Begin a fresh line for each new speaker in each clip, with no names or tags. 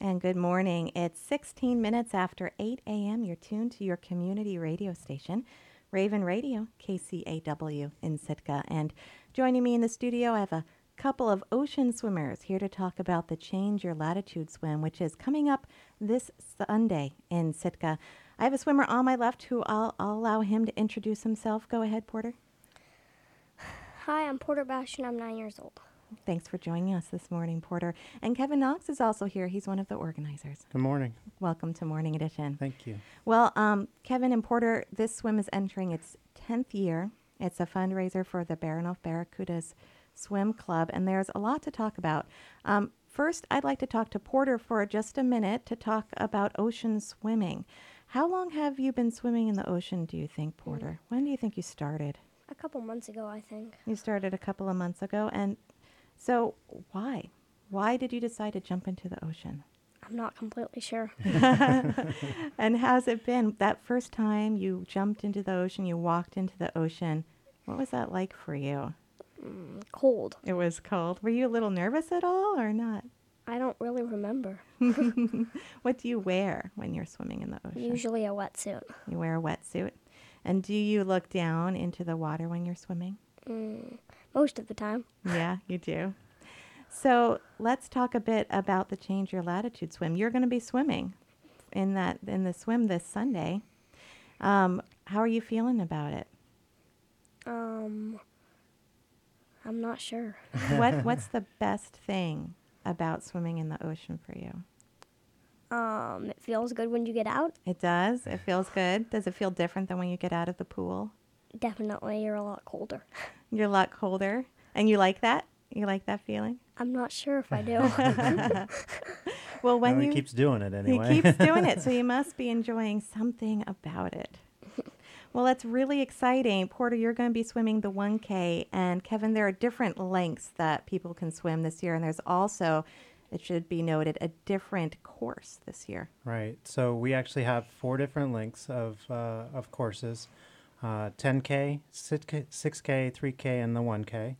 and good morning. It's 16 minutes after 8 a.m. You're tuned to your community radio station, Raven Radio, KCAW in Sitka. And joining me in the studio, I have a couple of ocean swimmers here to talk about the Change Your Latitude swim, which is coming up this Sunday in Sitka. I have a swimmer on my left who I'll allow him to introduce himself. Go ahead, Porter.
Hi, I'm Porter Bastian. I'm 9 years old.
Thanks for joining us this morning, Porter. And Kevin Knox is also here. He's one of the organizers.
Good morning.
Welcome to Morning Edition.
Thank you.
Well, Kevin and Porter, this swim is entering its 10th year. It's a fundraiser for the Baranof Barracudas Swim Club, and there's a lot to talk about. First, I'd like to talk to Porter for just a minute to talk about ocean swimming. How long have you been swimming in the ocean, do you think, Porter? When do you think you started?
A couple months ago, I think.
You started a couple of months ago, and so why? Why did you decide to jump into the ocean?
I'm not completely sure.
And how's it been? That first time you jumped into the ocean, you walked into the ocean, what was that like for you?
Cold.
It was cold. Were you a little nervous at all or not?
I don't really remember.
What do you wear when you're swimming in the ocean?
Usually a wetsuit.
You wear a wetsuit. And do you look down into the water when you're swimming?
Most of the time.
Yeah, you do. So let's talk a bit about the Change Your Latitude swim. You're going to be swimming in the swim this Sunday. How are you feeling about it?
I'm not sure.
What's the best thing about swimming in the ocean for you?
It feels good when you get out.
It does? It feels good? Does it feel different than when you get out of the pool?
Definitely, you're a lot colder.
You're a lot colder. And you like that? You like that feeling?
I'm not sure if I do.
Well, when
He keeps doing it anyway.
He keeps doing it, so you must be enjoying something about it. Well, that's really exciting. Porter, you're going to be swimming the 1K. And Kevin, there are different lengths that people can swim this year. And there's also, it should be noted, a different course this year.
Right. So we actually have 4 different lengths of courses. 10K, 6K, 3K, and the 1K.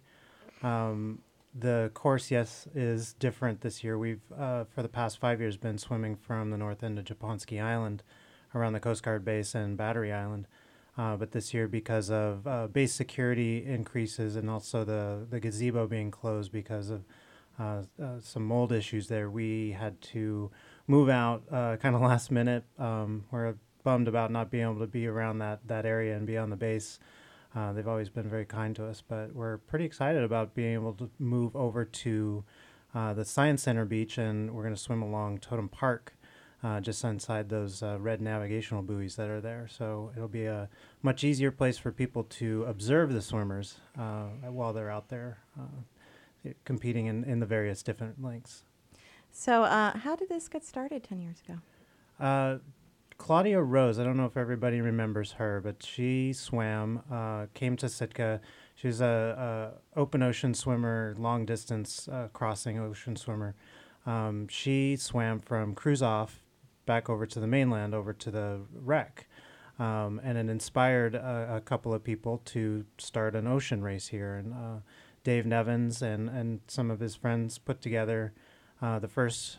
The course, yes, is different this year. We've, for the past 5 years, been swimming from the north end of Japonski Island around the Coast Guard base and Battery Island. But this year, because of base security increases and also the gazebo being closed because of some mold issues there, we had to move out kind of last minute. We're bummed about not being able to be around that area and be on the base. They've always been very kind to us, but we're pretty excited about being able to move over to the Science Center beach, and we're going to swim along Totem Park, just inside those red navigational buoys that are there. So it'll be a much easier place for people to observe the swimmers while they're out there competing in the various different lengths.
So how did this get started 10 years ago?
Claudia Rose, I don't know if everybody remembers her, but she swam, came to Sitka. She's a open ocean swimmer, long distance crossing ocean swimmer. She swam from cruise off back over to the mainland, over to the wreck. And it inspired a couple of people to start an ocean race here. And Dave Nevins and some of his friends put together the first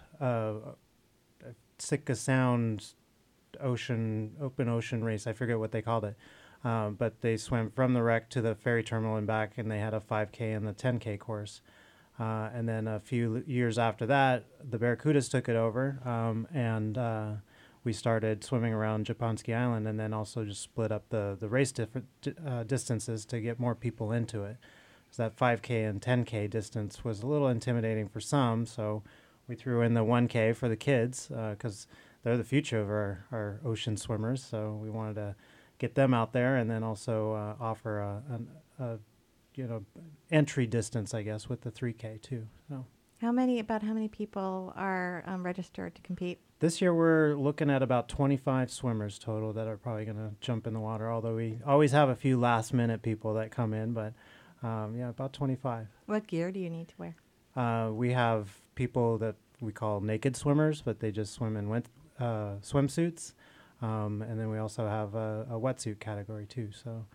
Sitka Sound open ocean race. I forget what they called it. But they swam from the wreck to the ferry terminal and back, and they had a 5K and the 10K course. And then a few years after that, the Barracudas took it over, and we started swimming around Japonski Island, and then also just split up the race distances to get more people into it. So that 5K and 10K distance was a little intimidating for some, so we threw in the 1K for the kids because they're the future of our ocean swimmers, so we wanted to get them out there, and then also offer a entry distance, I guess, with the 3K too. So
How many people are registered to compete?
this year we're looking at about 25 swimmers total that are probably going to jump in the water, although we always have a few last minute people that come in, but about 25.
What gear do you need to wear?
We have people that we call naked swimmers, but they just swim in swimsuits. And then we also have a wetsuit category too. So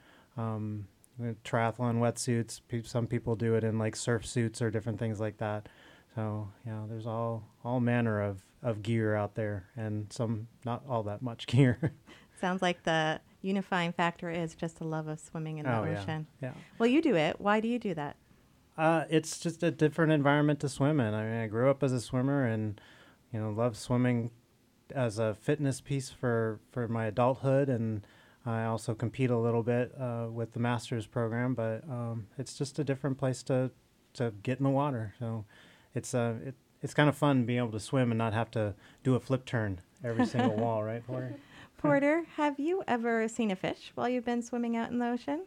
triathlon wetsuits. Some people do it in like surf suits or different things like that. So yeah, there's all manner of gear out there, and some not all that much gear.
Sounds like the unifying factor is just a love of swimming in the
Oh yeah,
ocean.
yeah.
Well, you do it. Why do you do that?
It's just a different environment to swim in. I mean, I grew up as a swimmer, and love swimming as a fitness piece for my adulthood, and I also compete a little bit with the master's program. But it's just a different place to get in the water. So it's kind of fun being able to swim and not have to do a flip turn every single wall, right, Porter?
Porter, have you ever seen a fish while you've been swimming out in the ocean?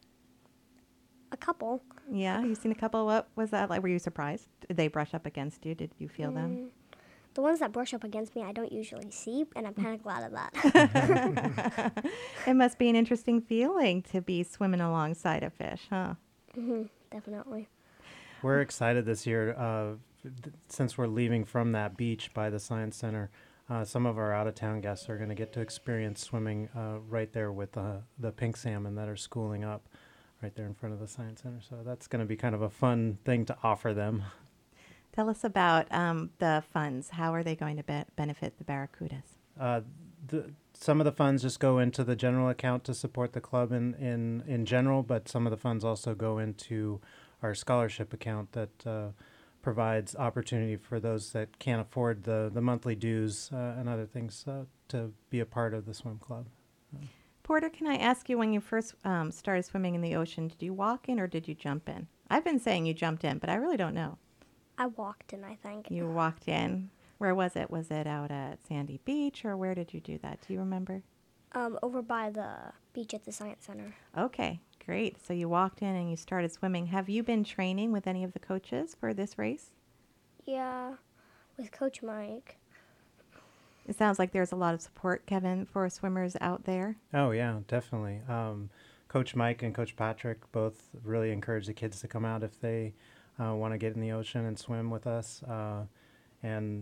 A couple.
Yeah, you've seen a couple. What was that like? Were you surprised? Did they brush up against you? Did you feel them?
The ones that brush up against me, I don't usually see, and I'm kind of glad of that.
It must be an interesting feeling to be swimming alongside a fish, huh?
Definitely.
We're excited this year since we're leaving from that beach by the Science Center. Some of our out-of-town guests are going to get to experience swimming right there with the pink salmon that are schooling up right there in front of the Science Center. So that's going to be kind of a fun thing to offer them.
Tell us about the funds. How are they going to benefit the Barracudas?
Some of the funds just go into the general account to support the club in general, but some of the funds also go into our scholarship account that provides opportunity for those that can't afford the monthly dues and other things to be a part of the swim club.
Porter, can I ask you, when you first started swimming in the ocean, did you walk in or did you jump in? I've been saying you jumped in, but I really don't know.
I walked in, I think.
You walked in. Where was it? Was it out at Sandy Beach, or where did you do that? Do you remember?
Over by the beach at the Science Center.
Okay, great. So you walked in and you started swimming. Have you been training with any of the coaches for this race?
Yeah, with Coach Mike.
It sounds like there's a lot of support, Kevin, for swimmers out there.
Oh, yeah, definitely. Coach Mike and Coach Patrick both really encourage the kids to come out if they want to get in the ocean and swim with us. And,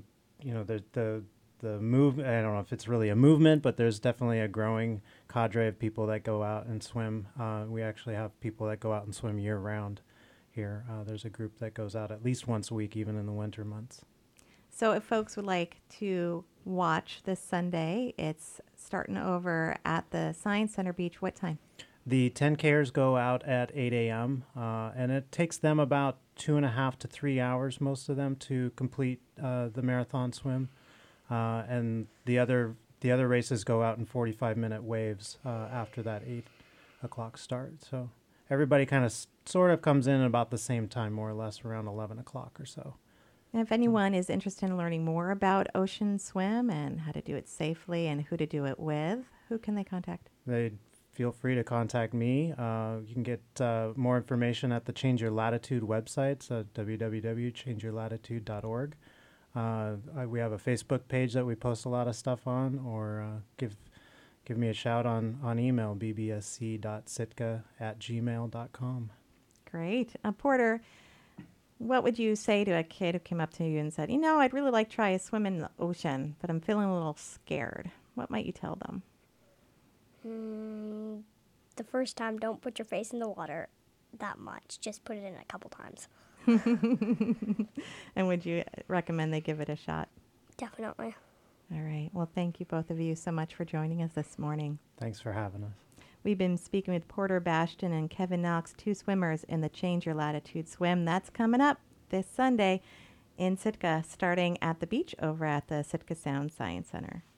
the move, I don't know if it's really a movement, but there's definitely a growing cadre of people that go out and swim. We actually have people that go out and swim year-round here. There's a group that goes out at least once a week, even in the winter months.
So if folks would like to watch this Sunday, it's starting over at the Science Center Beach. What time?
The 10Kers go out at 8 a.m., and it takes them about 2.5 to 3 hours, most of them, to complete the marathon swim. And the other races go out in 45-minute waves after that 8 o'clock start. So everybody kind of sort of comes in about the same time, more or less, around 11 o'clock or so.
And if anyone is interested in learning more about Ocean Swim and how to do it safely and who to do it with, who can they contact?
They feel free to contact me. You can get more information at the Change Your Latitude website, www.changeyourlatitude.org. We have a Facebook page that we post a lot of stuff on, or give me a shout on email, bbsc.sitka@gmail.com.
Great. Porter, what would you say to a kid who came up to you and said, I'd really like to try a swim in the ocean, but I'm feeling a little scared? What might you tell them?
The first time, don't put your face in the water that much. Just put it in a couple times.
And would you recommend they give it a shot?
Definitely.
All right. Well, thank you, both of you, so much for joining us this morning.
Thanks for having us.
We've been speaking with Porter Bastion and Kevin Knox, two swimmers in the Change Your Latitude swim. That's coming up this Sunday in Sitka, starting at the beach over at the Sitka Sound Science Center.